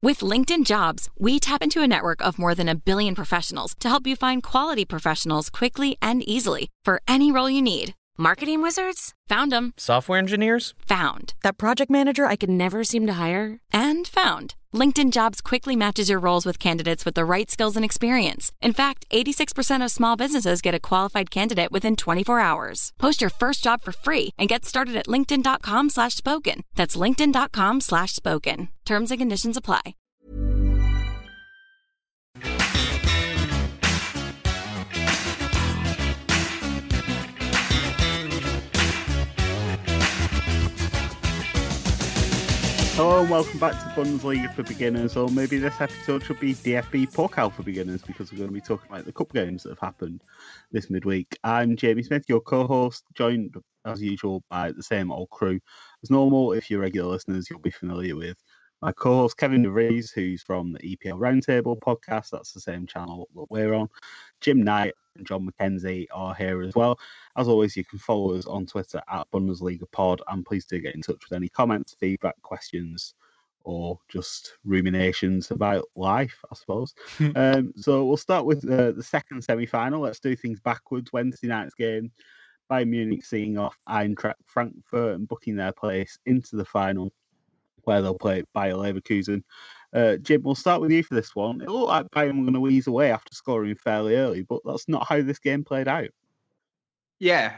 With LinkedIn Jobs, we tap into a network of more than 1 billion professionals to help you find quality professionals quickly and easily for any role you need. Marketing wizards? Found them. Software engineers? Found. That project manager I could never seem to hire? And found. LinkedIn Jobs quickly matches your roles with candidates with the right skills and experience. In fact, 86% of small businesses get a qualified candidate within 24 hours. Post your first job for free and get started at linkedin.com/spoken. That's linkedin.com/spoken. Terms and conditions apply. Hello and welcome back to Bundesliga for Beginners, or maybe this episode should be DFB Pokal for Beginners, because we're going to be talking about the cup games that have happened this midweek. I'm Jamie Smith, your co-host, joined as usual by the same old crew. As normal, if you're regular listeners, you'll be familiar with my co-host Kevin DeVries, who's from the EPL Roundtable podcast. That's the same channel that we're on. Jim Knight and John McKenzie are here as well. As always, you can follow us on Twitter at BundesligaPod, and please do get in touch with any comments, feedback, questions, or just ruminations about life, I suppose. So we'll start with the second semi-final. Let's do things backwards. Wednesday night's game, Bayern Munich seeing off Eintracht Frankfurt and booking their place into the final, where they'll play Bayer Leverkusen. Jim, we'll start with you for this one. It looked like Bayern were going to ease away after scoring fairly early, but that's not how this game played out. Yeah,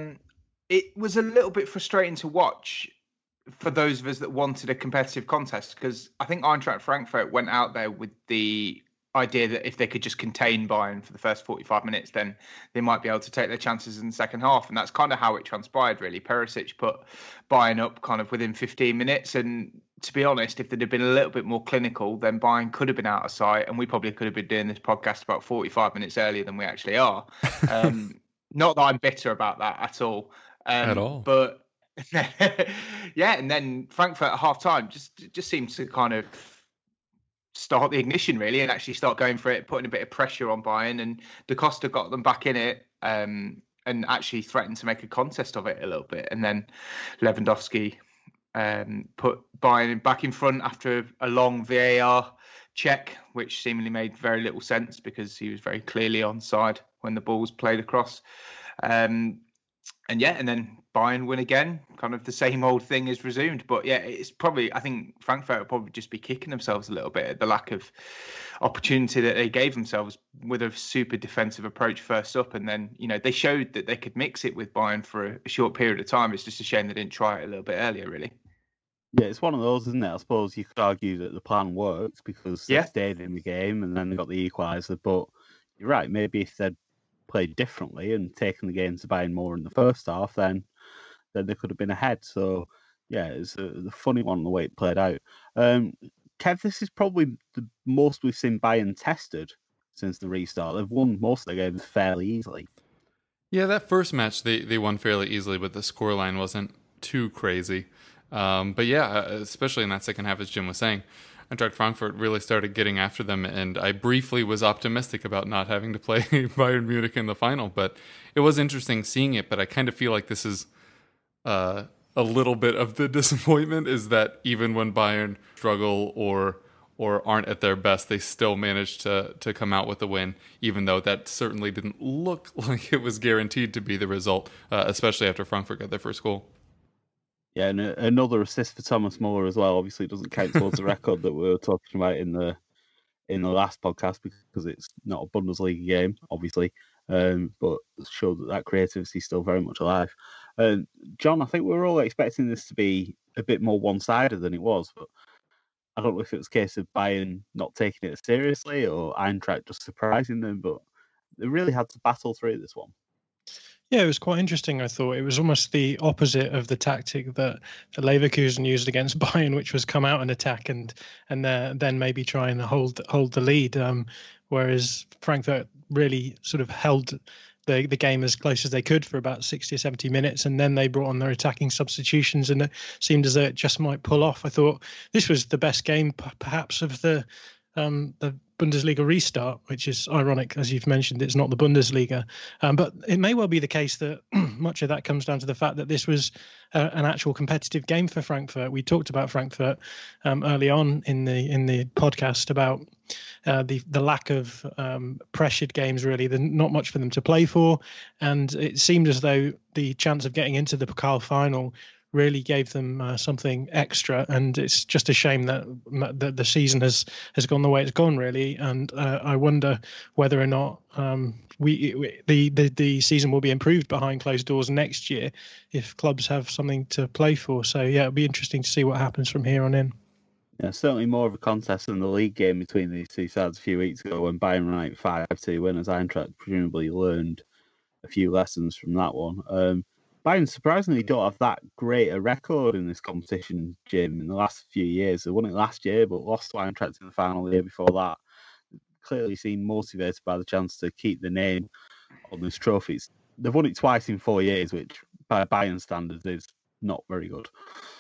it was a little bit frustrating to watch for those of us that wanted a competitive contest, because I think Eintracht Frankfurt went out there with the idea that if they could just contain Bayern for the first 45 minutes, then they might be able to take their chances in the second half. And that's kind of how it transpired, really. Perisic put Bayern up kind of within 15 minutes. And to be honest, if they'd have been a little bit more clinical, then Bayern could have been out of sight. And we probably could have been doing this podcast about 45 minutes earlier than we actually are. Not that I'm bitter about that at all. At all. But yeah, and then Frankfurt at half-time just seemed to kind of start the ignition, really, and actually start going for it, putting a bit of pressure on Bayern, and Da Costa got them back in it, and actually threatened to make a contest of it a little bit. And then Lewandowski put Bayern back in front after a long VAR check, which seemingly made very little sense because he was very clearly onside when the ball was played across. And then Bayern win again. Kind of the same old thing is resumed. But yeah, it's probably, I think Frankfurt will probably just be kicking themselves a little bit at the lack of opportunity that they gave themselves with a super defensive approach first up. And then, they showed that they could mix it with Bayern for a short period of time. It's just a shame they didn't try it a little bit earlier, really. Yeah, it's one of those, isn't it? I suppose you could argue that the plan worked because they stayed in the game and then they got the equaliser. But you're right, maybe if they'd played differently and taken the game to Bayern more in the first half, then they could have been ahead. So, yeah, it's a funny one the way it played out. Kev, this is probably the most we've seen Bayern tested since the restart. They've won most of their games fairly easily. Yeah, that first match they won fairly easily, but the scoreline wasn't too crazy. But yeah, especially in that second half, as Jim was saying, Eintracht Frankfurt really started getting after them, and I briefly was optimistic about not having to play Bayern Munich in the final, but it was interesting seeing it. But I kind of feel like this is a little bit of the disappointment, is that even when Bayern struggle or aren't at their best, they still manage to come out with a win, even though that certainly didn't look like it was guaranteed to be the result, especially after Frankfurt got their first goal. Yeah, and another assist for Thomas Muller as well. Obviously, it doesn't count towards the record that we were talking about in the last podcast because it's not a Bundesliga game, obviously. But showed that creativity is still very much alive. John, I think we were all expecting this to be a bit more one-sided than it was, but I don't know if it was a case of Bayern not taking it seriously or Eintracht just surprising them, but they really had to battle through this one. Yeah, it was quite interesting, I thought. It was almost the opposite of the tactic that Leverkusen used against Bayern, which was come out and attack and then maybe try and hold the lead. Whereas Frankfurt really sort of held the game as close as they could for about 60 or 70 minutes, and then they brought on their attacking substitutions, and it seemed as though it just might pull off. I thought this was the best game, perhaps, of the Bundesliga restart, which is ironic, as you've mentioned, it's not the Bundesliga. But it may well be the case that much of that comes down to the fact that this was an actual competitive game for Frankfurt. We talked about Frankfurt early on in the podcast about the lack of pressured games, really. There's not much for them to play for. And it seemed as though the chance of getting into the Pokal final really gave them something extra, and it's just a shame that the season has gone the way it's gone, really. And I wonder whether or not the season will be improved behind closed doors next year if clubs have something to play for. So yeah, it'll be interesting to see what happens from here on in. Yeah, certainly more of a contest than the league game between these two sides a few weeks ago when Bayern were 5-2 winners. Eintracht presumably learned a few lessons from that one. Bayern surprisingly don't have that great a record in this competition, Jim, in the last few years. They won it last year, but lost to Eintracht in the final the year before that. Clearly seem motivated by the chance to keep the name on this trophy. They've won it twice in 4 years, which by Bayern standards is not very good.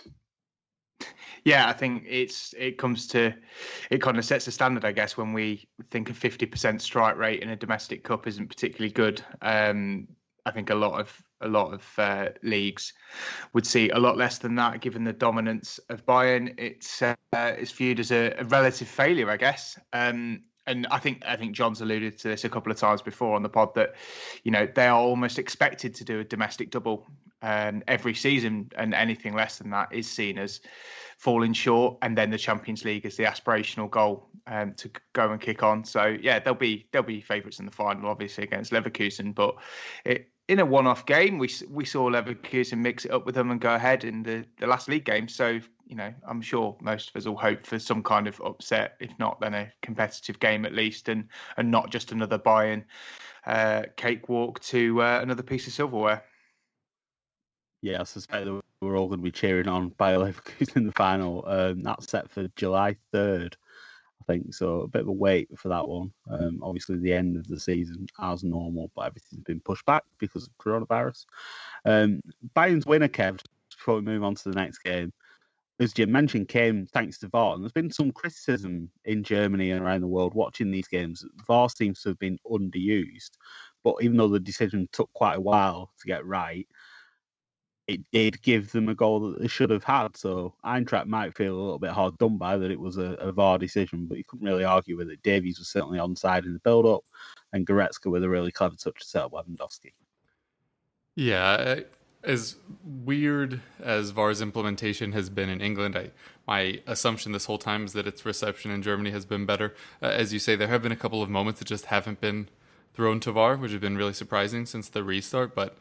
Yeah, I think it kind of sets the standard, I guess, when we think a 50% strike rate in a domestic cup isn't particularly good. I think a lot of leagues would see a lot less than that, given the dominance of Bayern. It's viewed as a relative failure, I guess. And I think John's alluded to this a couple of times before on the pod that, they are almost expected to do a domestic double every season, and anything less than that is seen as falling short. And then the Champions League is the aspirational goal to go and kick on. So yeah, they'll be favourites in the final, obviously against Leverkusen. But in a one-off game, we saw Leverkusen mix it up with them and go ahead in the last league game. So I'm sure most of us will hope for some kind of upset, if not then a competitive game at least, and not just another Bayern cakewalk to another piece of silverware. Yeah, I suspect that we're all going to be cheering on Bayer Leverkusen in the final. That's set for July 3rd, I think. So a bit of a wait for that one. Obviously, the end of the season as normal, but everything's been pushed back because of coronavirus. Bayern's winner, Kev, before we move on to the next game, as Jim mentioned, came thanks to VAR. And there's been some criticism in Germany and around the world watching these games. VAR seems to have been underused. But even though the decision took quite a while to get right, it did give them a goal that they should have had. So Eintracht might feel a little bit hard done by that it was a VAR decision, but you couldn't really argue with it. Davies was certainly onside in the build-up, and Goretzka with a really clever touch to set up Lewandowski. Yeah, as weird as VAR's implementation has been in England, my assumption this whole time is that its reception in Germany has been better. As you say, there have been a couple of moments that just haven't been thrown to VAR, which have been really surprising since the restart, but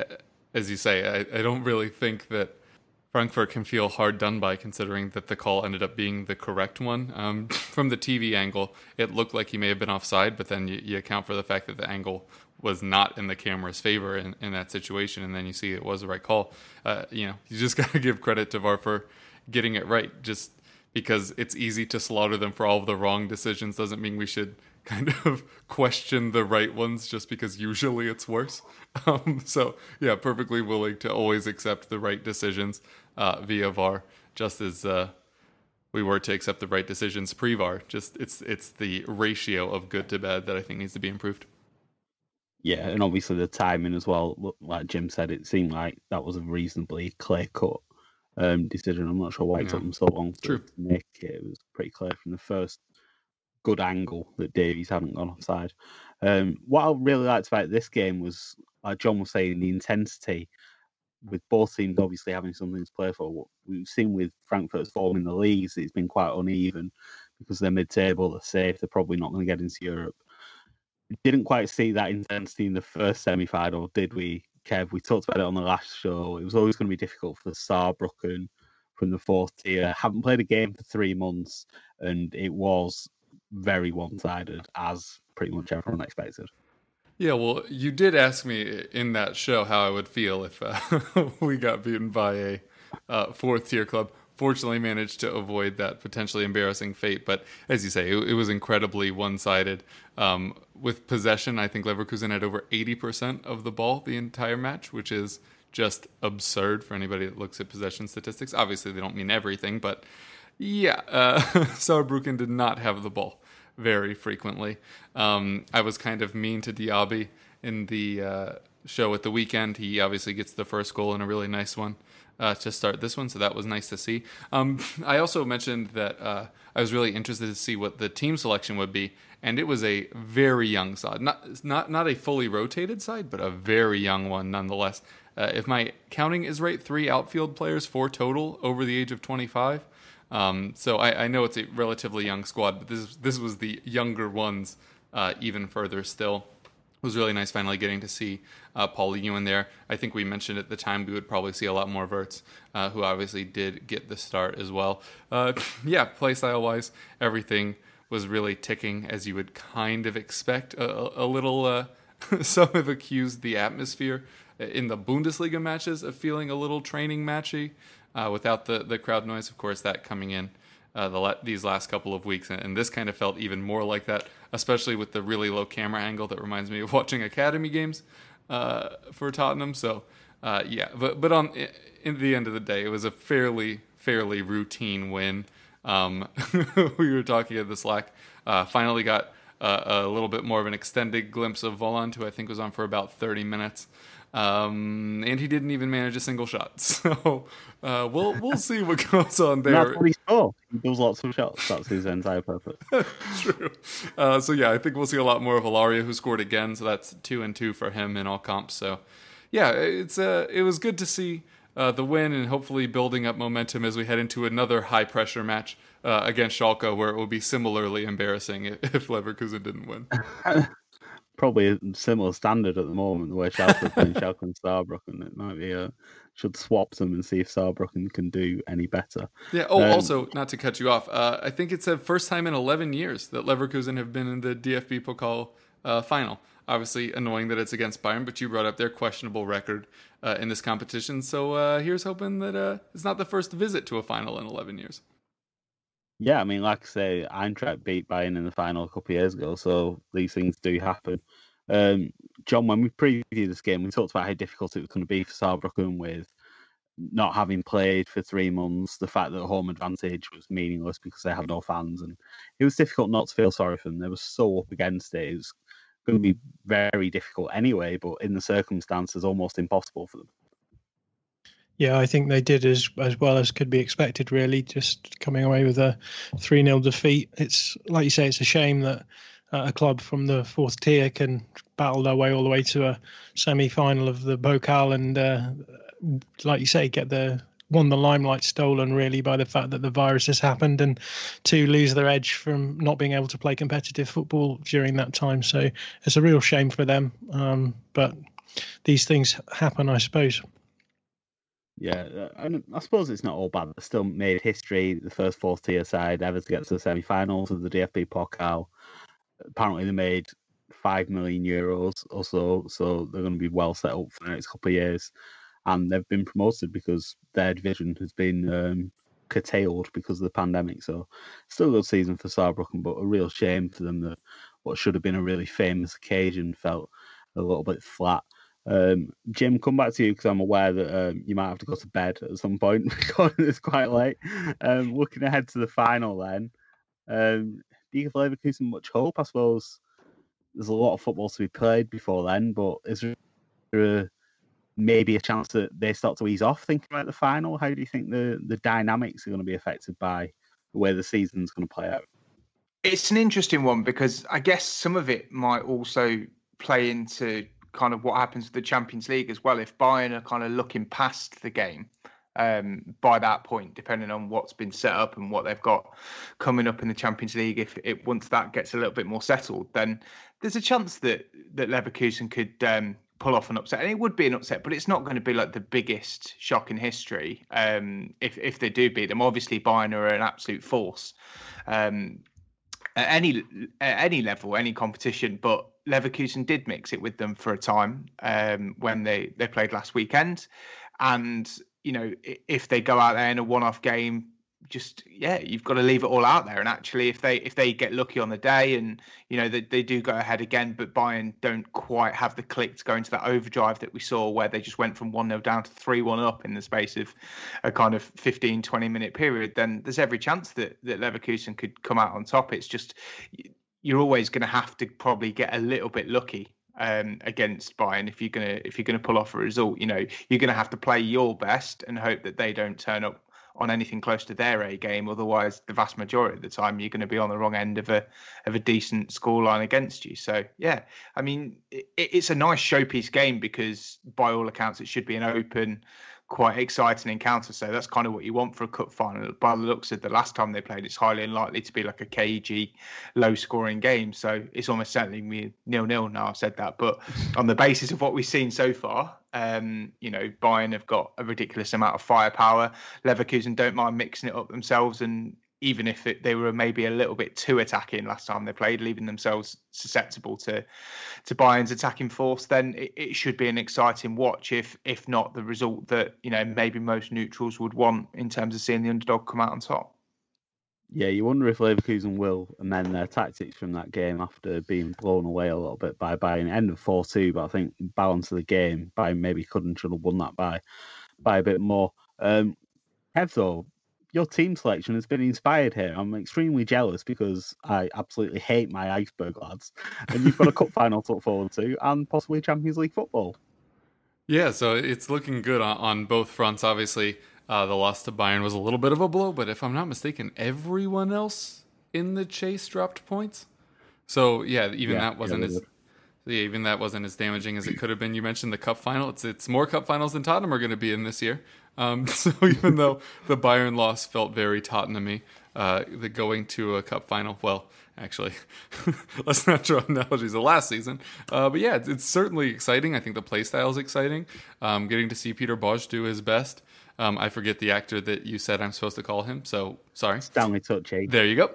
as you say, I don't really think that Frankfurt can feel hard done by, considering that the call ended up being the correct one. From the TV angle, it looked like he may have been offside, but then you account for the fact that the angle was not in the camera's favor in that situation, and then you see it was the right call. You just got to give credit to VAR for getting it right. Just because it's easy to slaughter them for all of the wrong decisions doesn't mean we should kind of question the right ones just because usually it's worse. So yeah, perfectly willing to always accept the right decisions via VAR, just as we were to accept the right decisions pre-VAR. Just it's the ratio of good to bad that I think needs to be improved. Yeah, and obviously the timing as well. Like Jim said, it seemed like that was a reasonably clear-cut decision. I'm not sure why it took them so long to make it. It was pretty clear from the first good angle that Davies hadn't gone offside. What I really liked about this game was, like John was saying, the intensity, with both teams obviously having something to play for. What we've seen with Frankfurt's form in the leagues, it's been quite uneven because they're mid-table, they're safe, they're probably not going to get into Europe. We didn't quite see that intensity in the first semi-final, did we, Kev? We talked about it on the last show. It was always going to be difficult for Saarbrücken from the fourth tier. Haven't played a game for 3 months, and it was very one-sided, as pretty much everyone expected. Yeah, well, you did ask me in that show how I would feel if we got beaten by a fourth-tier club. Fortunately, managed to avoid that potentially embarrassing fate. But as you say, it was incredibly one-sided. With possession, I think Leverkusen had over 80% of the ball the entire match, which is just absurd for anybody that looks at possession statistics. Obviously, they don't mean everything, but yeah, Saarbrücken did not have the ball very frequently. I was kind of mean to Diaby in the show at the weekend. He obviously gets the first goal and a really nice one to start this one, so that was nice to see. I also mentioned that I was really interested to see what the team selection would be, and it was a very young side. Not a fully rotated side, but a very young one nonetheless. If my counting is right, 3 outfield players, 4 total over the age of 25. So I know it's a relatively young squad, but this was the younger ones even further still. It was really nice finally getting to see Paul Ewan there. I think we mentioned at the time we would probably see a lot more Wirtz, who obviously did get the start as well. Play style-wise, everything was really ticking as you would kind of expect. A little, some have accused the atmosphere in the Bundesliga matches of feeling a little training matchy without the crowd noise. Of course, that coming in these last couple of weeks, and this kind of felt even more like that, especially with the really low camera angle that reminds me of watching academy games for Tottenham. So but in the end of the day, it was a fairly routine win. We were talking at the Slack, finally got a little bit more of an extended glimpse of Volland, who I think was on for about 30 minutes. And he didn't even manage a single shot. So we'll see what goes on there. That's what he scored. He does lots of shots. That's his entire purpose. True. I think we'll see a lot more of Ilaria, who scored again. So that's 2-2 for him in all comps. So it was good to see the win, and hopefully building up momentum as we head into another high pressure match against Schalke, where it will be similarly embarrassing if Leverkusen didn't win. Probably a similar standard at the moment, the way Schalke are playing Schalke and Saarbrücken. It might be should swap them and see if Saarbrücken can do any better. Yeah. Also, not to cut you off, I think it's the first time in 11 years that Leverkusen have been in the DFB Pokal final. Obviously, annoying that it's against Bayern, but you brought up their questionable record in this competition. So here's hoping that it's not the first visit to a final in 11 years. Yeah, I mean, like I say, Eintracht beat Bayern in the final a couple of years ago, so these things do happen. John, when we previewed this game, we talked about how difficult it was going to be for Saarbrücken with not having played for 3 months, the fact that home advantage was meaningless because they have no fans, and it was difficult not to feel sorry for them. They were so up against it. It was going to be very difficult anyway, but in the circumstances, almost impossible for them. Yeah, I think they did as well as could be expected, really, just coming away with a 3-0 defeat. It's, like you say, it's a shame that a club from the 4th tier can battle their way all the way to a semi-final of the Pokal and, like you say, won the limelight stolen, really, by the fact that the virus has happened, and to lose their edge from not being able to play competitive football during that time. So it's a real shame for them, but these things happen, I suppose. Yeah, and I suppose it's not all bad. They still made history, the first 4th tier side ever to get to the semi-finals of the DFB Pokal. Apparently they made €5 million or so they're going to be well set up for the next couple of years. And they've been promoted because their division has been curtailed because of the pandemic. So still a good season for Saarbrücken, but a real shame for them that what should have been a really famous occasion felt a little bit flat. Jim, come back to you because I'm aware that you might have to go to bed at some point because it's quite late. Looking ahead to the final then, do you give Leverkusen much hope? I suppose there's a lot of football to be played before then, but is there maybe a chance that they start to ease off thinking about the final? How do you think the dynamics are going to be affected by the way the season's going to play out? It's an interesting one because I guess some of it might also play into kind of what happens with the Champions League as well. If Bayern are kind of looking past the game by that point, depending on what's been set up and what they've got coming up in the Champions League, if it once that gets a little bit more settled, then there's a chance that Leverkusen could pull off an upset. And it would be an upset, but it's not going to be like the biggest shock in history if they do beat them. Obviously, Bayern are an absolute force at any level, any competition, but Leverkusen did mix it with them for a time when they played last weekend. And, you know, if they go out there in a one-off game, you've got to leave it all out there. And actually, if they get lucky on the day and, you know, they do go ahead again, but Bayern don't quite have the click to go into that overdrive that we saw where they just went from 1-0 down to 3-1 up in the space of a kind of 15-20 minute period, then there's every chance that Leverkusen could come out on top. It's just you're always going to have to probably get a little bit lucky against Bayern if you're gonna pull off a result. You're going to have to play your best and hope that they don't turn up on anything close to their A game. Otherwise, the vast majority of the time, you're going to be on the wrong end of a decent scoreline against you. So, yeah, I mean, it's a nice showpiece game because by all accounts, it should be an open, quite exciting encounter. So that's kind of what you want for a cup final. By the looks of the last time they played, it's highly unlikely to be like a cagey, low-scoring game. So it's almost certainly 0-0 now. I've said that, but on the basis of what we've seen so far, Bayern have got a ridiculous amount of firepower. Leverkusen don't mind mixing it up themselves, and even if they were maybe a little bit too attacking last time they played, leaving themselves susceptible to Bayern's attacking force, then it should be an exciting watch, if not the result that maybe most neutrals would want in terms of seeing the underdog come out on top. Yeah, you wonder if Leverkusen will amend their tactics from that game after being blown away a little bit by Bayern. End of 4-2, but I think balance of the game, Bayern maybe could and should have won that by a bit more. Kev, though, your team selection has been inspired here. I'm extremely jealous because I absolutely hate my Iceberg lads. And you've got a cup final to look forward to and possibly Champions League football. Yeah, so it's looking good on both fronts. Obviously, the loss to Bayern was a little bit of a blow, but if I'm not mistaken, everyone else in the chase dropped points. So yeah, that wasn't as damaging as it could have been. You mentioned the cup final. It's more cup finals than Tottenham are going to be in this year. So even though the Bayern loss felt very Tottenham-y, the going to a cup final, well, actually, let's not draw analogies of last season. But yeah, it's certainly exciting. I think the play style is exciting. Getting to see Peter Bosz do his best. I forget the actor that you said I'm supposed to call him, so sorry. Stanley Tucci. There you go.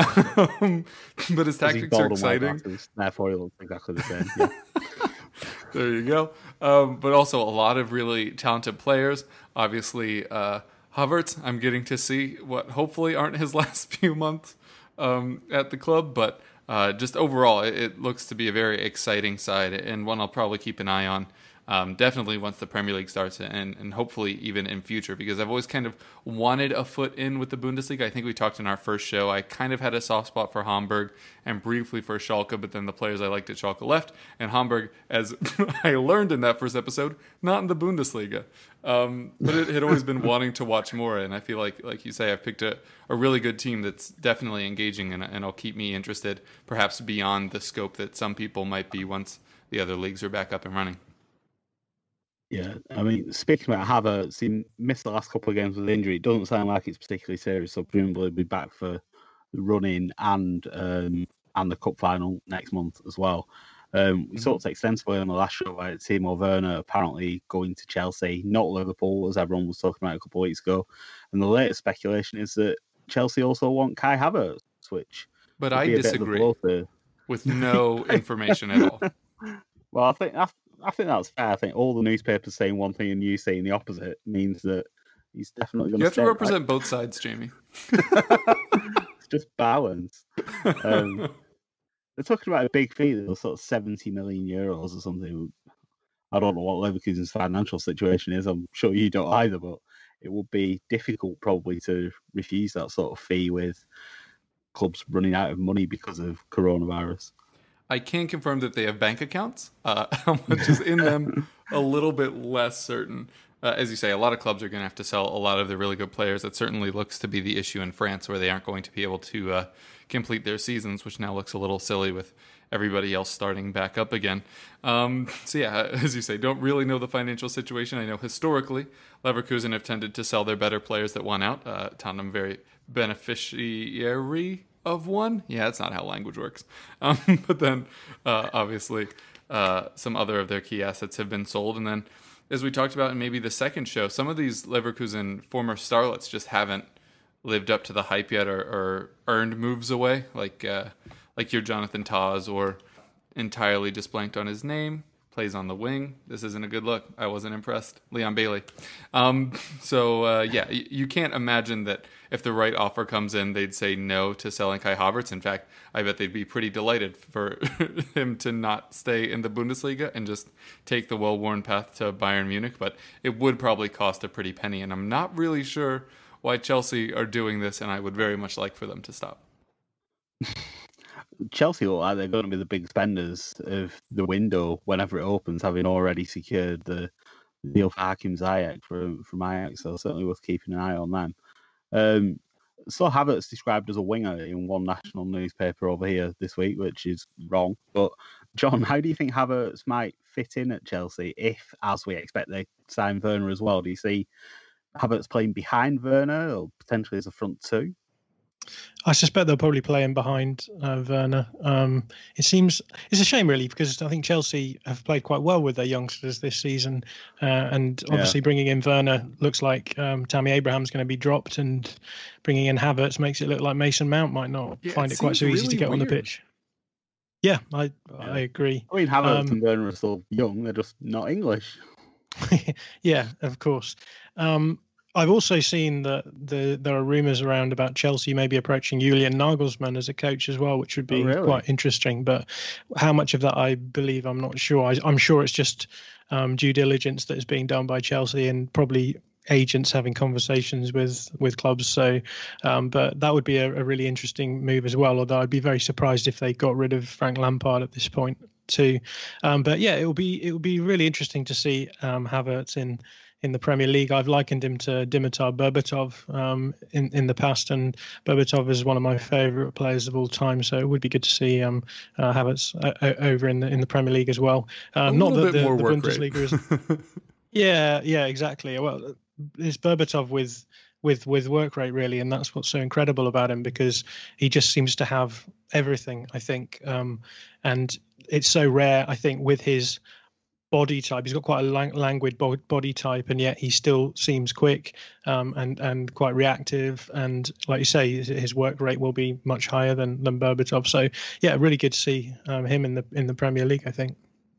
But his tactics are exciting. Therefore, he looks exactly the same. Yeah. There you go. But also a lot of really talented players. Obviously, Havertz, I'm getting to see what hopefully aren't his last few months at the club. But just overall, it looks to be a very exciting side and one I'll probably keep an eye on. Definitely once the Premier League starts and hopefully even in future, because I've always kind of wanted a foot in with the Bundesliga. I think we talked in our first show. I kind of had a soft spot for Hamburg and briefly for Schalke, but then the players I liked at Schalke left, and Hamburg, as I learned in that first episode, not in the Bundesliga. But it had always been wanting to watch more, and I feel like you say, I've picked a really good team that's definitely engaging and it'll keep me interested, perhaps beyond the scope that some people might be once the other leagues are back up and running. Yeah, I mean, speaking about Havertz, he missed the last couple of games with injury. It doesn't sound like it's particularly serious, so presumably he'll be back for the run-in and the cup final next month as well. We talked extensively on the last show about Timo Werner apparently going to Chelsea, not Liverpool, as everyone was talking about a couple of weeks ago. And the latest speculation is that Chelsea also want Kai Havertz, which... But I disagree with no information at all. Well, I think that's fair. I think all the newspapers saying one thing and you saying the opposite means that he's definitely going to. You have to represent both sides, Jamie. It's just balance. They're talking about a big fee, though, sort of 70 million euros or something. I don't know what Leverkusen's financial situation is. I'm sure you don't either, but it would be difficult probably to refuse that sort of fee with clubs running out of money because of coronavirus. I can confirm that they have bank accounts. How much is in them, a little bit less certain. As you say, a lot of clubs are going to have to sell a lot of the really good players. That certainly looks to be the issue in France, where they aren't going to be able to complete their seasons, which now looks a little silly with everybody else starting back up again. So yeah, as you say, don't really know the financial situation. I know historically, Leverkusen have tended to sell their better players that won out. Tottenham very beneficiary of one. Yeah, that's not how language works. But then, obviously, some other of their key assets have been sold. And then, as we talked about in maybe the second show, some of these Leverkusen former starlets just haven't lived up to the hype yet or earned moves away, like your Jonathan Tah, or entirely just blanked on his name, plays on the wing. This isn't a good look. I wasn't impressed. Leon Bailey. Yeah, you can't imagine that if the right offer comes in, they'd say no to selling Kai Havertz. In fact, I bet they'd be pretty delighted for him to not stay in the Bundesliga and just take the well-worn path to Bayern Munich. But it would probably cost a pretty penny, and I'm not really sure why Chelsea are doing this, and I would very much like for them to stop. Chelsea look like they're going to be the big spenders of the window whenever it opens, having already secured the deal for Hakim Ziyech from Ajax. So certainly worth keeping an eye on them. So Havertz described as a winger in one national newspaper over here this week, which is wrong. But John, how do you think Havertz might fit in at Chelsea if, as we expect, they sign Werner as well? Do you see Havertz playing behind Werner or potentially as a front two? I suspect they'll probably play him behind Werner. It seems it's a shame, really, because I think Chelsea have played quite well with their youngsters this season, and obviously bringing in Werner looks like Tammy Abraham's going to be dropped, and bringing in Havertz makes it look like Mason Mount might not find it quite so easy to get on the pitch. Yeah, I agree. I mean, Havertz and Werner are still young; they're just not English. Yeah, of course. I've also seen that there are rumours around about Chelsea maybe approaching Julian Nagelsmann as a coach as well, which would be quite interesting. But how much of that I believe, I'm not sure. I'm sure it's just due diligence that is being done by Chelsea and probably agents having conversations with clubs. So, but that would be a really interesting move as well. Although I'd be very surprised if they got rid of Frank Lampard at this point too. But yeah, it will be really interesting to see Havertz in the Premier League. I've likened him to Dimitar Berbatov in the past, and Berbatov is one of my favourite players of all time. So it would be good to see Havertz over in the Premier League as well. Not that the Bundesliga is. Yeah, exactly. Well, it's Berbatov with work rate, really, and that's what's so incredible about him, because he just seems to have everything, I think, and it's so rare, I think, with his body type. He's got quite a languid body type, and yet he still seems quick and quite reactive. And like you say, his work rate will be much higher than Berbatov. So yeah, really good to see him in the Premier League, I think.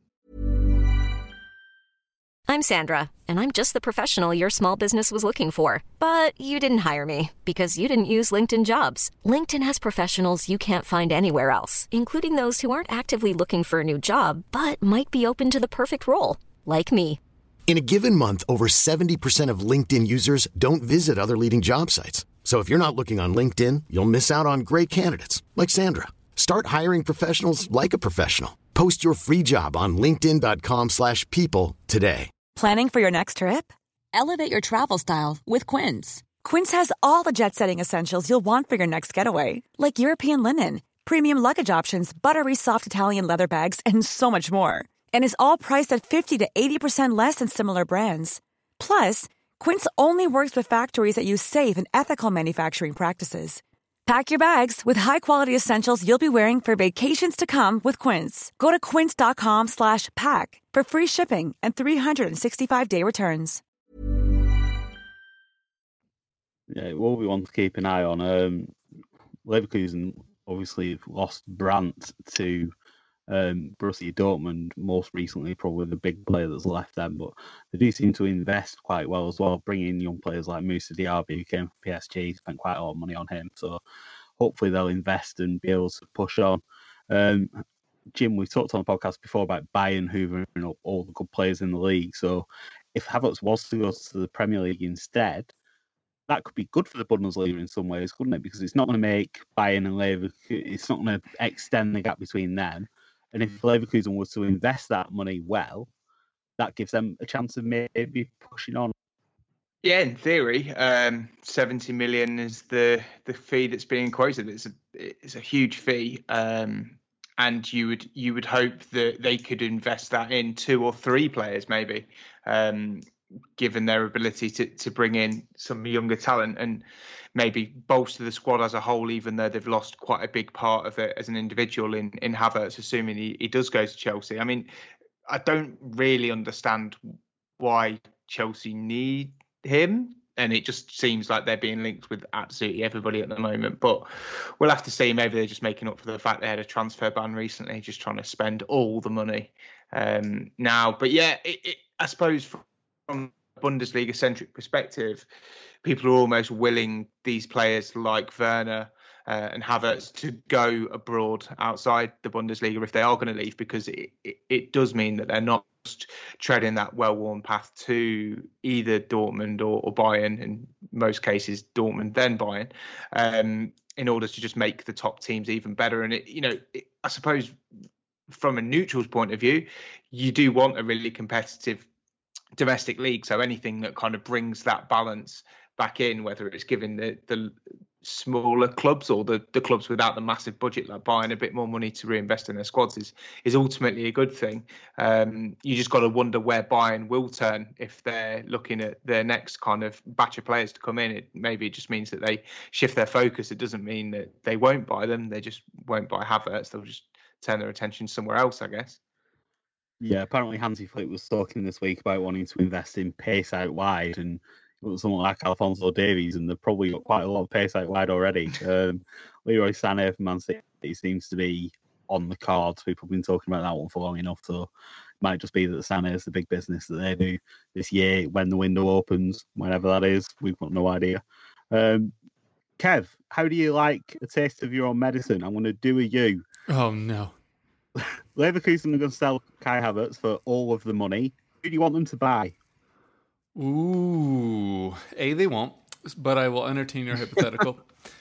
I'm Sandra, and I'm just the professional your small business was looking for. But you didn't hire me because you didn't use LinkedIn Jobs. LinkedIn has professionals you can't find anywhere else, including those who aren't actively looking for a new job, but might be open to the perfect role, like me. In a given month, over 70% of LinkedIn users don't visit other leading job sites. So if you're not looking on LinkedIn, you'll miss out on great candidates, like Sandra. Start hiring professionals like a professional. Post your free job on linkedin.com/people today. Planning for your next trip? Elevate your travel style with Quince. Quince has all the jet-setting essentials you'll want for your next getaway, like European linen, premium luggage options, buttery soft Italian leather bags, and so much more. And is all priced at 50 to 80% less than similar brands. Plus, Quince only works with factories that use safe and ethical manufacturing practices. Pack your bags with high-quality essentials you'll be wearing for vacations to come with Quince. Go to quince.com/pack for free shipping and 365-day returns. Yeah, what we want to keep an eye on. Leverkusen obviously lost Brandt to Borussia Dortmund, most recently probably the big player that's left them, but they do seem to invest quite well as well, bringing in young players like Moussa Diaby, who came from PSG, spent quite a lot of money on him, so hopefully they'll invest and be able to push on. Jim, we talked on the podcast before about Bayern hoovering up all the good players in the league, so if Havertz was to go to the Premier League instead, that could be good for the Bundesliga in some ways, couldn't it? Because it's not going to make Bayern and Leverkusen, it's not going to extend the gap between them. And if Leverkusen was to invest that money well, that gives them a chance of maybe pushing on. Yeah, in theory, 70 million is the fee that's being quoted. It's a huge fee, and you would hope that they could invest that in 2 or 3 players, maybe, given their ability to bring in some younger talent and maybe bolster the squad as a whole, even though they've lost quite a big part of it as an individual in Havertz, assuming he does go to Chelsea. I mean, I don't really understand why Chelsea need him, and it just seems like they're being linked with absolutely everybody at the moment. But we'll have to see. Maybe they're just making up for the fact they had a transfer ban recently, just trying to spend all the money now. But yeah, I suppose from a Bundesliga-centric perspective, people are almost willing these players like Werner and Havertz to go abroad outside the Bundesliga if they are going to leave, because it does mean that they're not just treading that well-worn path to either Dortmund or Bayern, in most cases Dortmund then Bayern. in order to just make the top teams even better. And I suppose from a neutral's point of view, you do want a really competitive domestic league. So anything that kind of brings that balance back in, whether it's giving the smaller clubs or the clubs without the massive budget like Bayern a bit more money to reinvest in their squads, is ultimately a good thing. You just got to wonder where Bayern will turn if they're looking at their next kind of batch of players to come in. Maybe it just means that they shift their focus. It doesn't mean that they won't buy them. They just won't buy Havertz. They'll just turn their attention somewhere else, I guess. Yeah, apparently Hansi Flick was talking this week about wanting to invest in pace out wide, and someone like Alphonso Davies, and they've probably got quite a lot of pace out wide already. Leroy Sané from Man City seems to be on the cards. People have been talking about that one for long enough, so it might just be that Sané is the big business that they do this year when the window opens, whenever that is. We've got no idea. Kev, how do you like a taste of your own medicine? I'm going to do a you. Oh, no. Leverkusen are going to sell Kai Havertz for all of the money. Who do you want them to buy? Ooh. They won't, but I will entertain your hypothetical.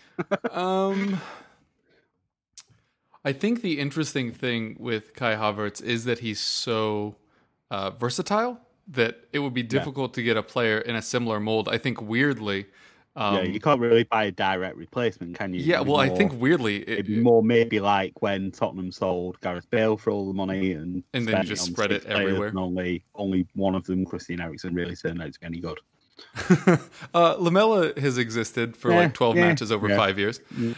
I think the interesting thing with Kai Havertz is that he's so versatile that it would be difficult to get a player in a similar mold. I think weirdly... you can't really buy a direct replacement, can you? Yeah, well, I think weirdly... It'd be more maybe like when Tottenham sold Gareth Bale for all the money and then you just spread it everywhere. And only one of them, Christian Eriksen, really turned out to be any good. Lamela has existed for 12 matches over 5 years.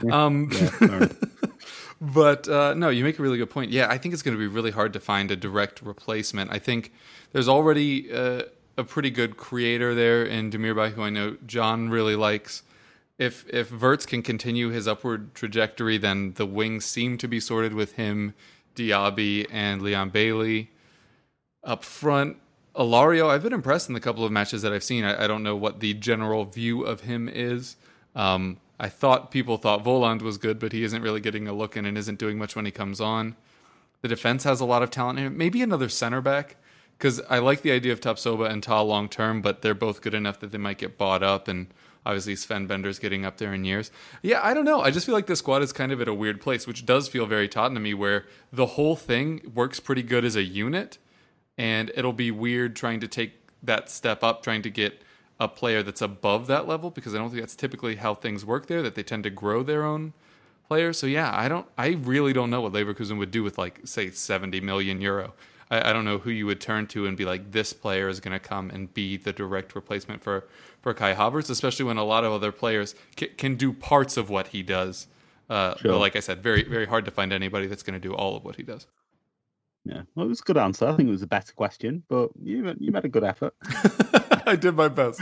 But no, you make a really good point. Yeah, I think it's going to be really hard to find a direct replacement. I think there's already... a pretty good creator there in Demirbay, who I know John really likes. If Wirtz can continue his upward trajectory, then the wings seem to be sorted with him, Diaby, and Leon Bailey. Up front, Alario, I've been impressed in the couple of matches that I've seen. I don't know what the general view of him is. People thought Voland was good, but he isn't really getting a look in and isn't doing much when he comes on. The defense has a lot of talent in it. Maybe another center back. Because I like the idea of Tapsoba and Ta long term, but they're both good enough that they might get bought up, and obviously Sven Bender's getting up there in years. Yeah, I don't know. I just feel like the squad is kind of at a weird place, which does feel very Tottenham-y, where the whole thing works pretty good as a unit, and it'll be weird trying to take that step up, trying to get a player that's above that level, because I don't think that's typically how things work there, that they tend to grow their own players. So yeah, I really don't know what Leverkusen would do with, like, say, 70 million euro. I don't know who you would turn to and be like, this player is going to come and be the direct replacement for Kai Havertz, especially when a lot of other players can do parts of what he does. But like I said, very, very hard to find anybody that's going to do all of what he does. Yeah, well, it was a good answer. I think it was a better question, but you made a good effort. I did my best.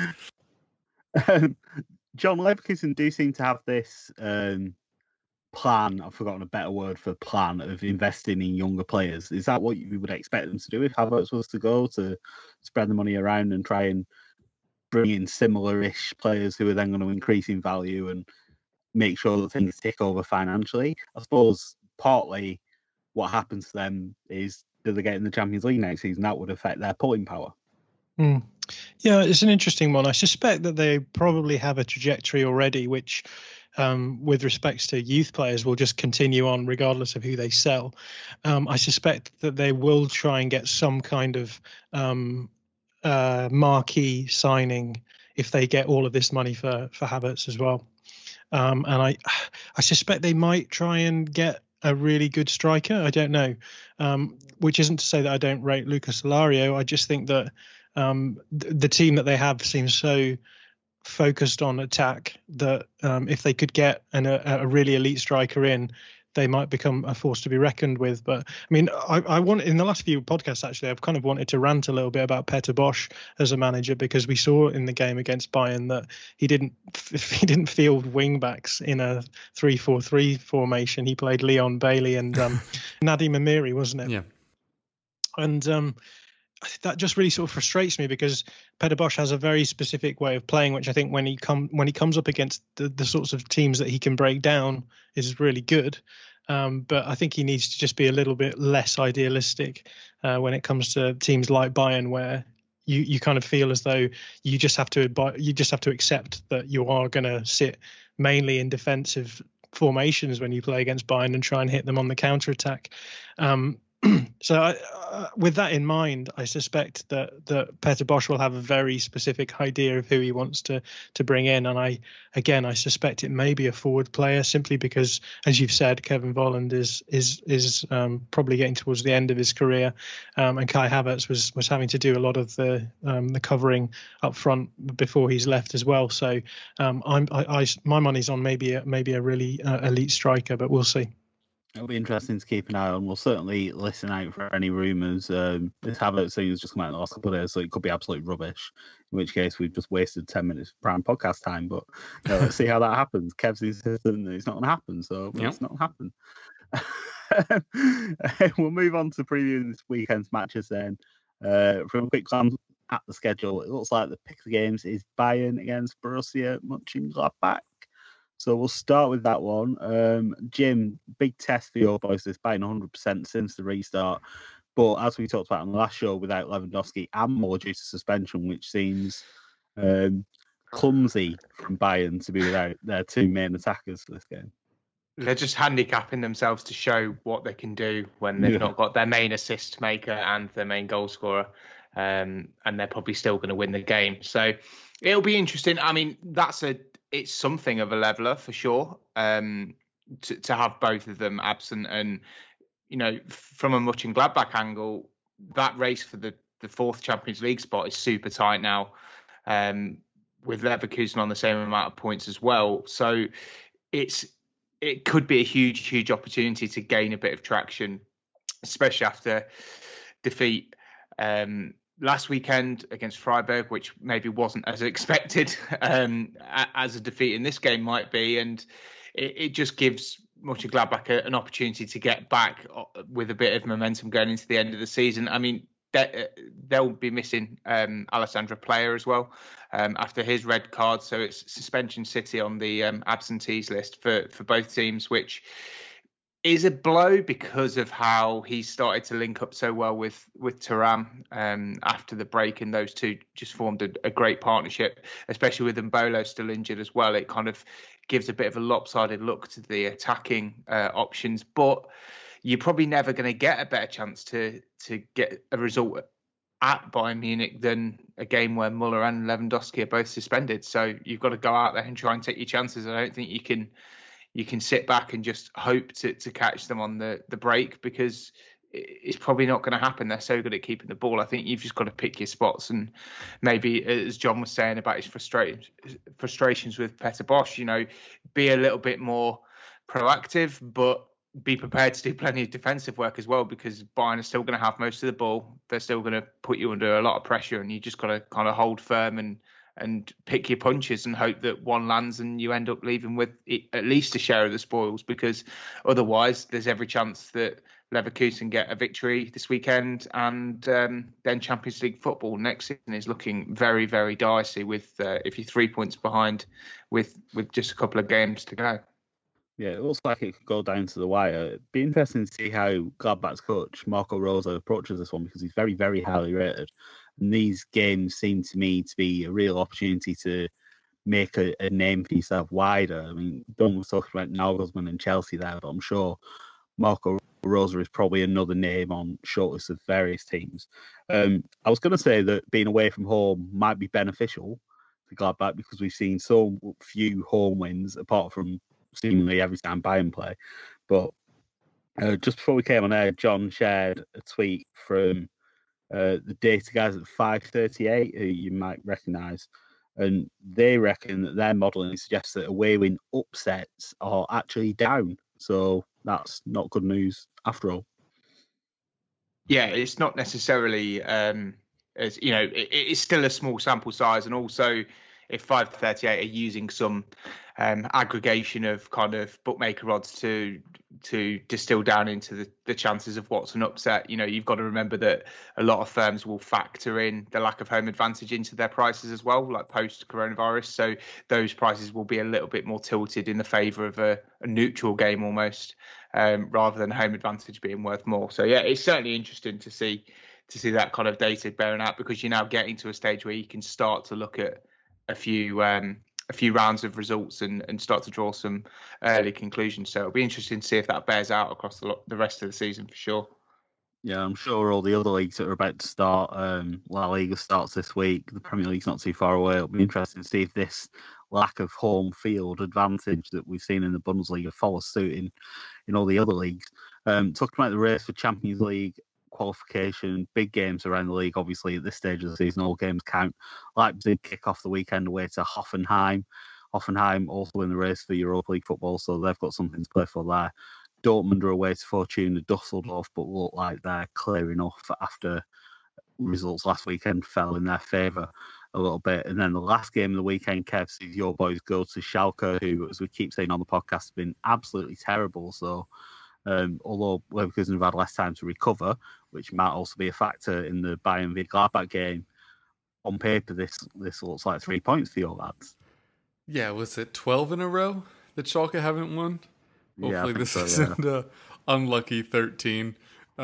John, Leverkusen do seem to have this... plan, I've forgotten a better word for plan, of investing in younger players. Is that what you would expect them to do if Havertz was to go, to spread the money around and try and bring in similar-ish players who are then going to increase in value and make sure that things tick over financially? I suppose partly what happens to them is, do they get in the Champions League next season? That would affect their pulling power. Yeah, it's an interesting one. I suspect that they probably have a trajectory already, which with respects to youth players will just continue on regardless of who they sell. I suspect that they will try and get some kind of marquee signing if they get all of this money for Havertz as well. And I suspect they might try and get a really good striker. I don't know, which isn't to say that I don't rate Lucas Alario. I just think that the team that they have seems so focused on attack that if they could get a really elite striker in, they might become a force to be reckoned with. But I mean, I want, in the last few podcasts, actually, I've kind of wanted to rant a little bit about Peter Bosz as a manager, because we saw in the game against Bayern that he didn't field wing backs in a 3-4-3 formation. He played Leon Bailey and Nadim Amiri, wasn't it? Yeah. And that just really sort of frustrates me, because Peter Bosz has a very specific way of playing, which I think when he comes up against the sorts of teams that he can break down is really good. But I think he needs to just be a little bit less idealistic when it comes to teams like Bayern, where you kind of feel as though you just have to accept that you are going to sit mainly in defensive formations when you play against Bayern and try and hit them on the counter attack. So with that in mind, I suspect that Peter Bosz will have a very specific idea of who he wants to bring in. And I suspect it may be a forward player, simply because, as you've said, Kevin Volland is probably getting towards the end of his career. And Kai Havertz was having to do a lot of the covering up front before he's left as well. So my money's on maybe a really elite striker, but we'll see. It'll be interesting to keep an eye on. We'll certainly listen out for any rumours. This Havertz thing has just come out in the last couple of days, so it could be absolute rubbish, in which case we've just wasted 10 minutes of prime podcast time. But let's see how that happens. Kev's insistent that it's not going to happen, so it's not going to happen. We'll move on to previewing this weekend's matches then. From a quick glance at the schedule, it looks like the pick of the games is Bayern against Borussia Mönchengladbach. So we'll start with that one. Jim, big test for your boys, this Bayern 100% since the restart. But as we talked about on the last show, without Lewandowski and more due to suspension, which seems clumsy from Bayern to be without their two main attackers for this game. They're just handicapping themselves to show what they can do when they've not got their main assist maker and their main goal scorer. And they're probably still going to win the game. So it'll be interesting. I mean, it's something of a leveler for sure, to have both of them absent. And, from a Mönchengladbach angle, that race for the fourth Champions League spot is super tight now, with Leverkusen on the same amount of points as well. So it could be a huge, huge opportunity to gain a bit of traction, especially after defeat last weekend against Freiburg, which maybe wasn't as expected as a defeat in this game might be. And it just gives Mönchengladbach an opportunity to get back with a bit of momentum going into the end of the season. I mean, they'll be missing Alessandro Player as well after his red card. So it's suspension city on the absentees list for both teams, which is a blow because of how he started to link up so well with Thuram after the break, and those two just formed a great partnership, especially with Mbolo still injured as well. It kind of gives a bit of a lopsided look to the attacking options, but you're probably never going to get a better chance to get a result at Bayern Munich than a game where Muller and Lewandowski are both suspended. So you've got to go out there and try and take your chances. I don't think you can sit back and just hope to catch them on the break, because it's probably not going to happen. They're so good at keeping the ball. I think you've just got to pick your spots, and maybe, as John was saying about his frustrations with Peter Bosz, be a little bit more proactive, but be prepared to do plenty of defensive work as well, because Bayern are still going to have most of the ball. They're still going to put you under a lot of pressure, and you just got to kind of hold firm and pick your punches and hope that one lands and you end up leaving with at least a share of the spoils, because otherwise there's every chance that Leverkusen get a victory this weekend, and then Champions League football next season is looking very, very dicey with if you're 3 points behind with just a couple of games to go. Yeah, it looks like it could go down to the wire. It'd be interesting to see how Gladbach's coach, Marco Rose, approaches this one, because he's very, very highly rated. And these games seem to me to be a real opportunity to make a name for yourself wider. I mean, Don was talking about Nagelsmann and Chelsea there, but I'm sure Marco Rose is probably another name on shortlist of various teams. I was going to say that being away from home might be beneficial to Gladbach, because we've seen so few home wins, apart from seemingly every time Bayern play. But just before we came on air, John shared a tweet from the data guys at 538, who you might recognise, and they reckon that their modelling suggests that away win upsets are actually down. So that's not good news after all. Yeah, it's not necessarily as it's still a small sample size, and also if 538 are using some aggregation of kind of bookmaker odds to distill down into the chances of what's an upset, you've got to remember that a lot of firms will factor in the lack of home advantage into their prices as well, like post coronavirus. So those prices will be a little bit more tilted in the favour of a neutral game almost, rather than home advantage being worth more. So yeah, it's certainly interesting to see that kind of data bearing out, because you're now getting to a stage where you can start to look at a few a few rounds of results and start to draw some early conclusions. So it'll be interesting to see if that bears out across the rest of the season for sure. Yeah, I'm sure all the other leagues that are about to start, La Liga starts this week. The Premier League's not too far away. It'll be interesting to see if this lack of home field advantage that we've seen in the Bundesliga follows suit in all the other leagues. Talking about the race for Champions League qualification, big games around the league, obviously, at this stage of the season, all games count. Leipzig kick off the weekend away to Hoffenheim. Hoffenheim also in the race for Europa League football, so they've got something to play for there. Dortmund are away to Fortuna Dusseldorf, but look like they're clearing off after results last weekend fell in their favour a little bit. And then the last game of the weekend, Kev, sees your boys go to Schalke, who, as we keep saying on the podcast, have been absolutely terrible. So, although Leverkusen have had less time to recover, which might also be a factor in the Bayern v Gladbach game, on paper, this looks like 3 points for your lads. Yeah, was it 12 in a row that Schalke haven't won? Hopefully this isn't an unlucky 13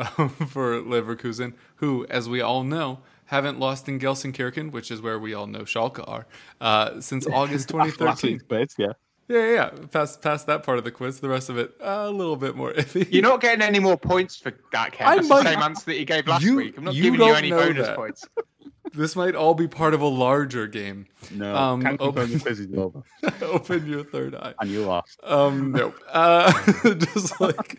for Leverkusen, who, as we all know, haven't lost in Gelsenkirchen, which is where we all know Schalke are, since August 2013. Yeah. Past that part of the quiz. The rest of it, a little bit more iffy. You're not getting any more points for that, Ken. That's the same answer that you gave last week. I'm not giving you any bonus points. This might all be part of a larger game. No, can't confirm the quiz is over. Open your third eye. And you lost. Nope. Just like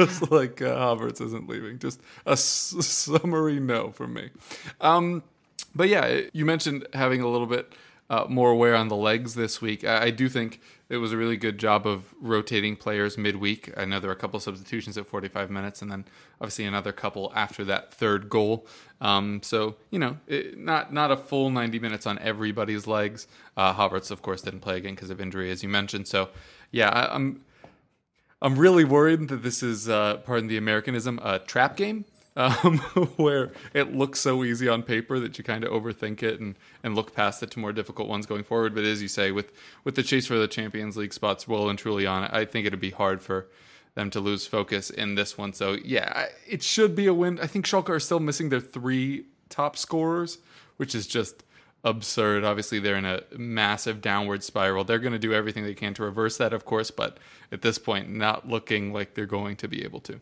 Havertz isn't leaving. Just a summary no from me. But yeah, you mentioned having a little bit more wear on the legs this week. I do think it was a really good job of rotating players midweek. I know there were a couple substitutions at 45 minutes and then obviously another couple after that third goal. So, not a full 90 minutes on everybody's legs. Havertz, of course, didn't play again because of injury, as you mentioned. So, yeah, I'm really worried that this is, pardon the Americanism, a trap game. Where it looks so easy on paper that you kind of overthink it and look past it to more difficult ones going forward. But as you say, with the chase for the Champions League spots well and truly on, I think it'd be hard for them to lose focus in this one. So yeah, it should be a win. I think Schalke are still missing their 3 top scorers, which is just absurd. Obviously, they're in a massive downward spiral. They're going to do everything they can to reverse that, of course, but at this point, not looking like they're going to be able to.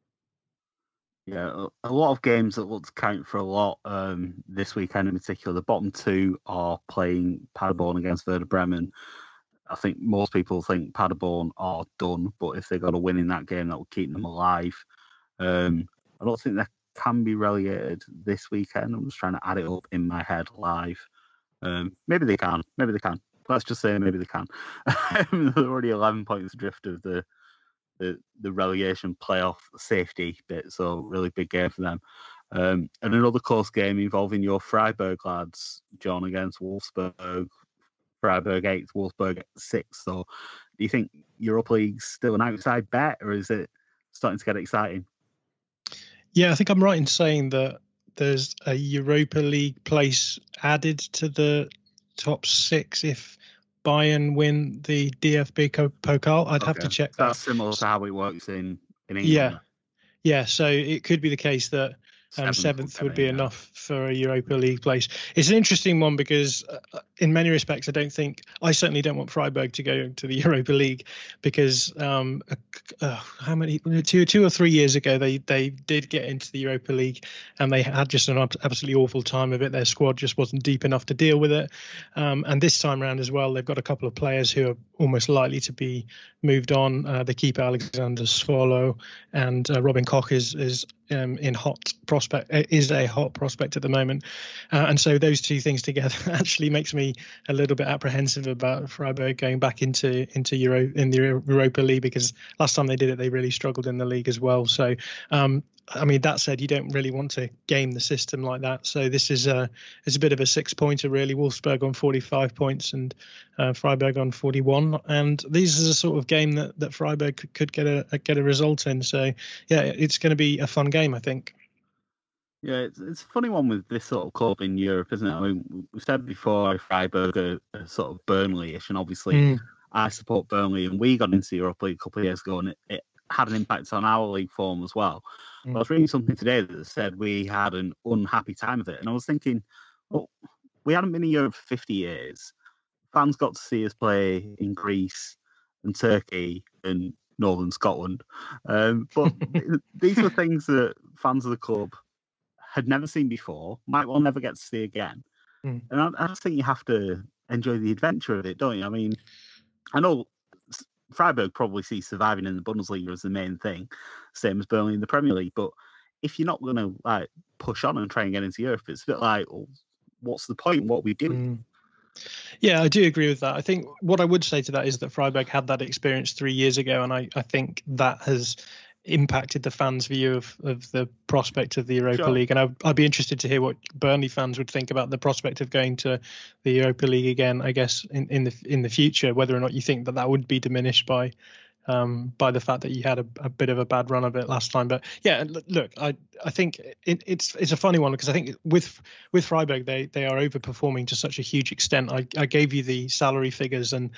Yeah, a lot of games that look to count for a lot this weekend in particular. The bottom 2 are playing Paderborn against Werder Bremen. I think most people think Paderborn are done, but if they got a win in that game, that will keep them alive. I don't think they can be relegated this weekend. I'm just trying to add it up in my head live. Maybe they can. Let's just say maybe they can. They're already 11 points adrift of the relegation playoff safety bit, so really big game for them. And another close game involving your Freiburg lads, John, against Wolfsburg. Freiburg 8th, Wolfsburg 6th. So do you think Europa League's still an outside bet, or is it starting to get exciting? Yeah, I think I'm right in saying that there's a Europa League place added to the top 6 if Bayern win the DFB Pokal. I'd have to check that. That's similar to how it works in England. Yeah. So it could be the case that 7th would be enough for a Europa League place. It's an interesting one because in many respects, I certainly don't want Freiburg to go to the Europa League because how many, 2 or 3 years ago, they did get into the Europa League and they had just an absolutely awful time of it. Their squad just wasn't deep enough to deal with it. And this time around as well, they've got a couple of players who are almost likely to be moved on. The keeper, Alexander Swallow, and Robin Koch is a hot prospect at the moment, and so those two things together actually makes me a little bit apprehensive about Freiburg going back into the Europa League, because last time they did it they really struggled in the league as well. So I mean, that said, you don't really want to game the system like that. So this is a bit of a 6-pointer really. Wolfsburg on 45 points and Freiburg on 41. And these is a sort of game that Freiburg could get a result in. So yeah, it's going to be a fun game, I think. Yeah, it's a funny one with this sort of club in Europe, isn't it? I mean, we said before Freiburg are sort of Burnley-ish, and obviously I support Burnley, and we got into the Europa League a couple of years ago, and it had an impact on our league form as well. I was reading something today that said we had an unhappy time of it, and I was thinking, well, we hadn't been in Europe for 50 years. fans got to see us play in Greece and Turkey and Northern Scotland. But these were things that fans of the club had never seen before, might well never get to see again. And I just think you have to enjoy the adventure of it, don't you? I mean, I know Freiburg probably sees surviving in the Bundesliga as the main thing, same as Burnley in the Premier League. But if you're not going to like push on and try and get into Europe, it's a bit like, well, what's the point? What are we doing? Yeah, I do agree with that. I think what I would say to that is that Freiburg had that experience 3 years ago, and I think that has impacted the fans' view of the prospect of the Europa League. And I'd be interested to hear what Burnley fans would think about the prospect of going to the Europa League again, I guess, in the future, whether or not you think that would be diminished by the fact that you had a bit of a bad run of it last time. But yeah, look, I think it's a funny one, because I think with Freiburg they are overperforming to such a huge extent. I gave you the salary figures, and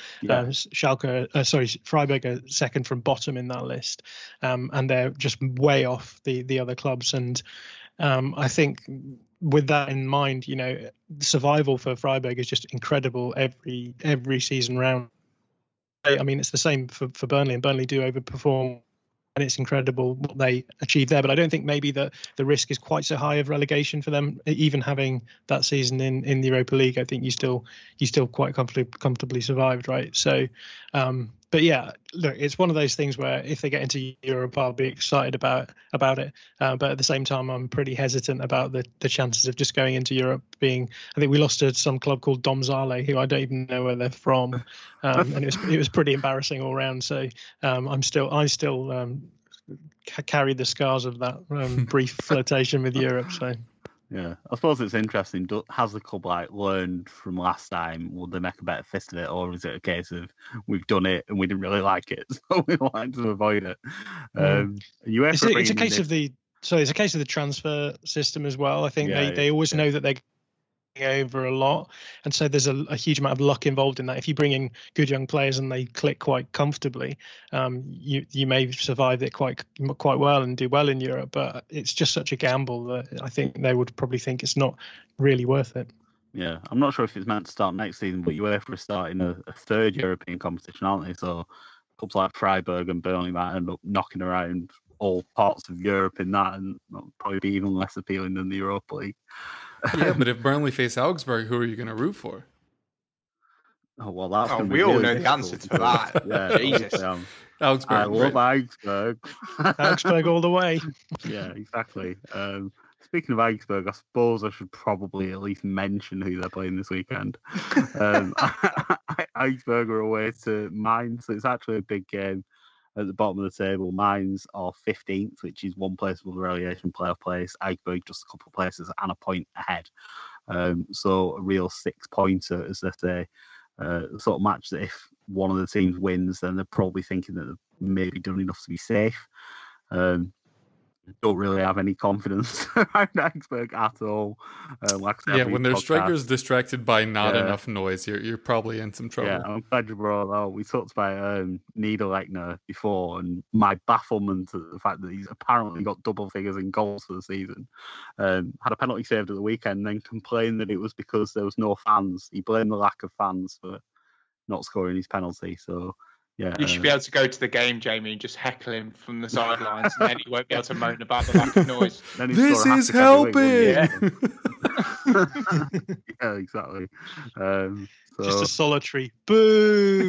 Freiburg are second from bottom in that list, and they're just way off the other clubs. And I think with that in mind, survival for Freiburg is just incredible every season round. I mean, it's the same for Burnley, and Burnley do overperform, and it's incredible what they achieve there. But I don't think maybe that the risk is quite so high of relegation for them, even having that season in the Europa League. I think you still quite comfortably survived, right? So, but yeah, look, it's one of those things where if they get into Europe, I'll be excited about it. But at the same time, I'm pretty hesitant about the chances of just going into Europe being. I think we lost to some club called Domzale, who I don't even know where they're from, and it was pretty embarrassing all round. So I still carry the scars of that brief flirtation with Europe. So. Yeah, I suppose it's interesting. Has the club learned from last time? Will they make a better fist of it, or is it a case of we've done it and we didn't really like it, so we like to avoid it? It's a case of the transfer system as well. I think they always know that they're over a lot, and so there's a huge amount of luck involved in that. If you bring in good young players and they click quite comfortably, you may survive it quite well and do well in Europe. But it's just such a gamble that I think they would probably think it's not really worth it. Yeah, I'm not sure if it's meant to start next season, but UEFA are starting a third European competition, aren't they? So clubs like Freiburg and Burnley might end up knocking around all parts of Europe in that, and probably be even less appealing than the Europa League. Yeah, but if Burnley face Augsburg, who are you going to root for? Oh, well, that's we all know the answer to that. Yeah, Jesus. Augsburg. I love Augsburg. Augsburg all the way. Yeah, exactly. Speaking of Augsburg, I suppose I should probably at least mention who they're playing this weekend. Augsburg are away to Mainz, so it's actually a big game. At the bottom of the table, Mainz are 15th, which is one place above the relegation playoff place. Augsburg just a couple of places and a point ahead. So a real 6-pointer, as they say. The sort of match that if one of the teams wins, then they're probably thinking that they've maybe done enough to be safe. Don't really have any confidence around Augsburg at all. When their striker's distracted by not enough noise, you're probably in some trouble. Yeah, I'm glad you brought that up. We talked about Niederlechner before, and my bafflement at the fact that he's apparently got double figures in goals for the season. Had a penalty saved at the weekend, then complained that it was because there was no fans. He blamed the lack of fans for not scoring his penalty. So. Yeah, you should be able to go to the game, Jamie, and just heckle him from the sidelines, and then he won't be able to moan about the lack of noise. This is helping! Yeah, exactly. Just a solitary boo!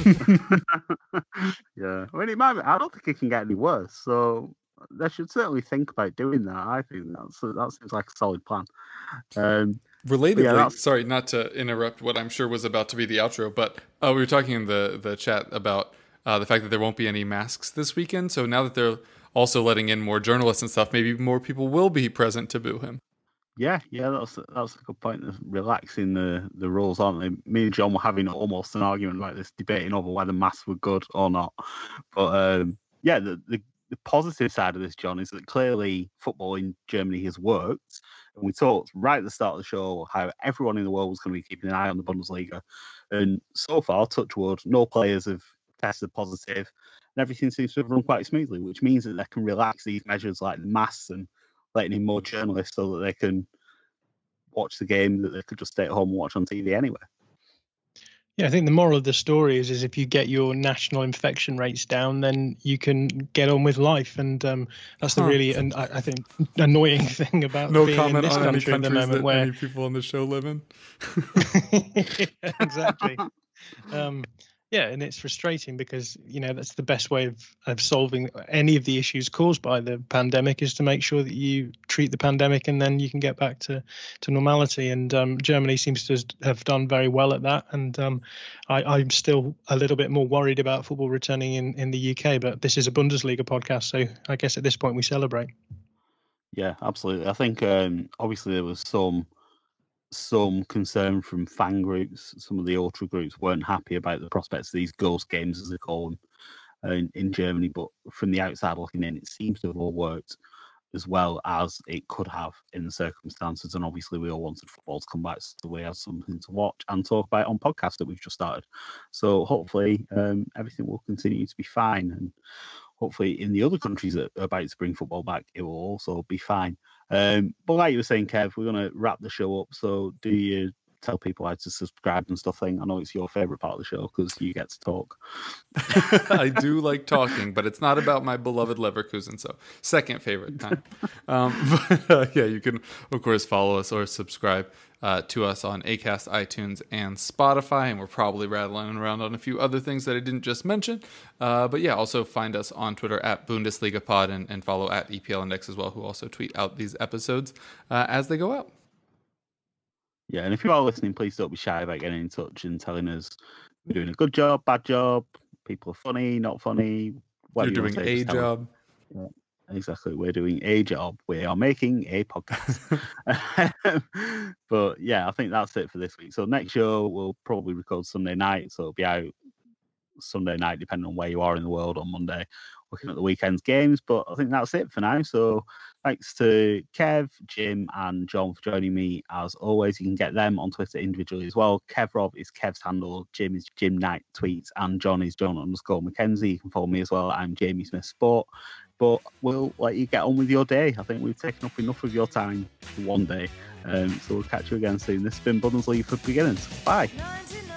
Yeah, I mean, it might be, I don't think it can get any worse, so they should certainly think about doing that. I think that seems like a solid plan. Relatedly, sorry, not to interrupt what I'm sure was about to be the outro, but we were talking in the chat about the fact that there won't be any masks this weekend. So now that they're also letting in more journalists and stuff, maybe more people will be present to boo him. Yeah, that's a good point. Of relaxing the rules, aren't they? Me and John were having almost an argument about this, debating over whether masks were good or not. But the positive side of this, John, is that clearly football in Germany has worked. And we talked right at the start of the show how everyone in the world was going to be keeping an eye on the Bundesliga. And so far, touch wood, no players have tested positive. And everything seems to have run quite smoothly, which means that they can relax these measures like the masks and letting in more journalists so that they can watch the game that they could just stay at home and watch on TV anyway. Yeah, I think the moral of the story is if you get your national infection rates down, then you can get on with life, and that's the really, and I think, annoying thing about no being comment in this on any country at the countries moment that where any people on the show live in. exactly. Yeah, and it's frustrating because, that's the best way of solving any of the issues caused by the pandemic, is to make sure that you treat the pandemic and then you can get back to normality. And Germany seems to have done very well at that. And I'm still a little bit more worried about football returning in the UK, but this is a Bundesliga podcast, so I guess at this point we celebrate. Yeah, absolutely. I think obviously there was some concern from fan groups. Some of the ultra groups weren't happy about the prospects of these ghost games, as they call them, in Germany. But from the outside looking in, it seems to have all worked as well as it could have in the circumstances. And obviously we all wanted football to come back so we have something to watch and talk about on podcast that we've just started. So hopefully everything will continue to be fine. And hopefully in the other countries that are about to bring football back, it will also be fine. But like you were saying, Kev, we're going to wrap the show up. So do you tell people how to subscribe and stuff? I know it's your favourite part of the show because you get to talk. I do like talking, but it's not about my beloved Leverkusen, so second favorite time. Yeah, you can, of course, follow us or subscribe to us on Acast, iTunes, and Spotify, and we're probably rattling around on a few other things that I didn't just mention. But yeah, also find us on Twitter at BundesligaPod and follow at EPL Index as well, who also tweet out these episodes as they go out. Yeah, and if you are listening, please don't be shy about getting in touch and telling us we're doing a good job, bad job, people are funny, not funny. You're doing a job. Yeah, exactly. We're doing a job. We are making a podcast. But yeah, I think that's it for this week. So next show, we'll probably record Sunday night. So it'll be out Sunday night, depending on where you are in the world, on Monday, looking at the weekend's games. But I think that's it for now. So thanks to Kev, Jim, and John for joining me. As always, you can get them on Twitter individually as well. KevRob is Kev's handle, Jim is Jim Knight Tweets, and John is John_McKenzie. You can follow me as well. I'm Jamie Smith Sport. But we'll let you get on with your day. I think we've taken up enough of your time for one day. So we'll catch you again soon. This has been Bundesliga for Beginners. Bye.